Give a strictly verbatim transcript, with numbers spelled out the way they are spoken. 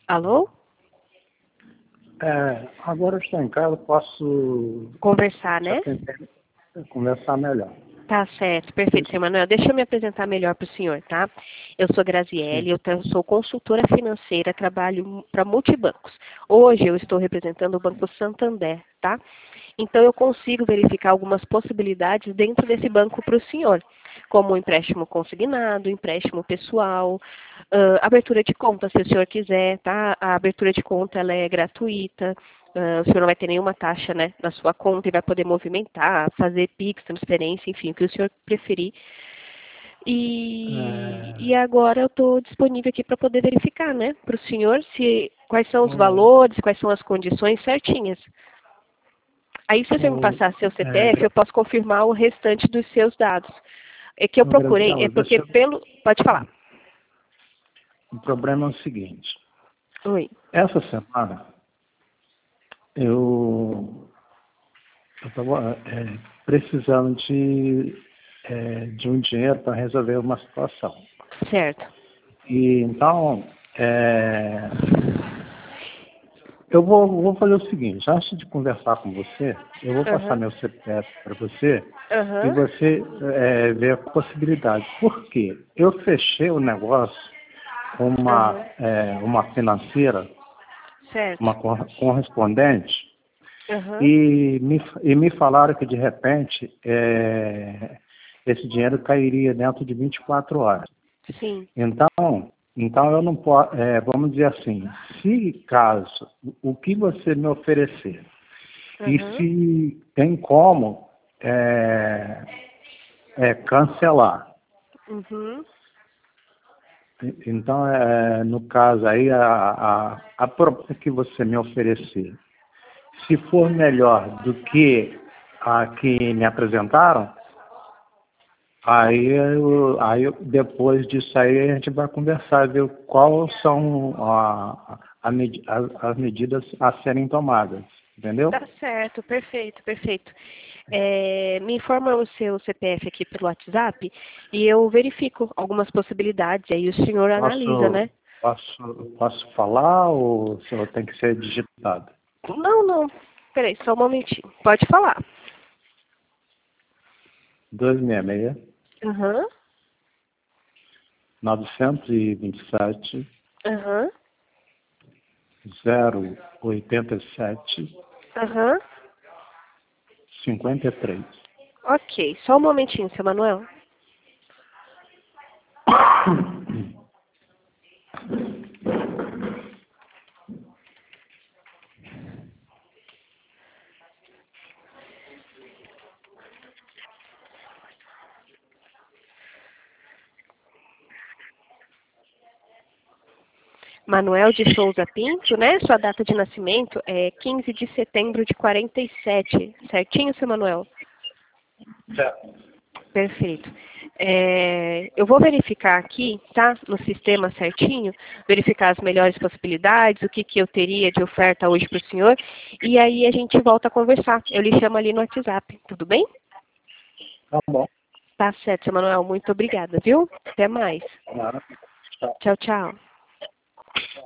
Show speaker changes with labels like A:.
A: Alô?
B: É, agora eu estou em casa, posso
A: Conversar, né?
B: conversar melhor.
A: Tá certo, perfeito, senhor Manuel. Deixa eu me apresentar melhor para o senhor, tá? Eu sou Graziele,
B: Sim.
A: eu tra- sou consultora financeira, trabalho para multibancos. Hoje eu estou representando o Banco Santander, tá? Então eu consigo verificar algumas possibilidades dentro desse banco para o senhor, como um empréstimo consignado, empréstimo pessoal, ãh, abertura de conta, se o senhor quiser, tá? A abertura de conta ela é gratuita. Uh, o senhor não vai ter nenhuma taxa, né, na sua conta e vai poder movimentar, fazer Pix, transferência, enfim, o que o senhor preferir. E,
B: É,
A: e agora eu estou disponível aqui para poder verificar, né, para o senhor se, quais são os
B: o,
A: valores, quais são as condições certinhas. Aí, se você me
B: o,
A: passar seu C P F,
B: é,
A: eu posso confirmar o restante dos seus dados. É que eu
B: o
A: procurei, é
B: Graziela,
A: porque
B: deixa eu,
A: pelo... Pode falar.
B: o problema é o seguinte.
A: Oi.
B: Essa semana eu estava precisando de, é, de um dinheiro para resolver uma situação.
A: Certo.
B: E então, é, eu vou, vou fazer o seguinte, antes de conversar com você, eu vou passar
A: Aham.
B: meu C P F para você e
A: Aham.
B: você é, ver a possibilidade. Por quê? Eu fechei o negócio com uma,
A: Aham.
B: é, uma financeira,
A: Certo.
B: uma cor- correspondente,
A: Aham.
B: e me, e me falaram que de repente é, esse dinheiro cairia dentro de vinte e quatro horas.
A: Sim.
B: Então, então eu não posso, é, vamos dizer assim, se caso o que você me oferecer e
A: Aham.
B: se tem como é, é, cancelar.
A: Uhum.
B: Então, é, no caso aí, a, a, a proposta que você me oferecer, se for melhor do que a que me apresentaram, aí, eu, aí eu- depois disso aí a gente vai conversar, ver quais são a, a medi- as, as medidas a serem tomadas, entendeu?
A: Tá certo, perfeito, perfeito. É, me informa o seu C P F aqui pelo WhatsApp e eu verifico algumas possibilidades, aí o senhor analisa,
B: Posso,
A: né?
B: posso, posso falar ou só tem que ser digitado?
A: Não, não. Peraí, só um momentinho. Pode falar.
B: dois seis seis,
A: Aham,
B: nove dois sete,
A: aham,
B: zero oito sete,
A: aham.
B: cinco três.
A: Ok, só um momentinho, seu Manuel. Manuel de Souza Pinto, né? Sua data de nascimento é quinze de setembro de quarenta e sete. Certinho, seu Manuel?
B: Certo.
A: Perfeito. É, eu vou verificar aqui, tá? No sistema certinho, verificar as melhores possibilidades, o que, que eu teria de oferta hoje para o senhor, e aí a gente volta a conversar. Eu lhe chamo ali no WhatsApp, tudo bem?
B: Tá bom.
A: Tá certo, seu Manuel. Muito obrigada, viu? Até mais.
B: Claro. Tchau.
A: Tchau, tchau.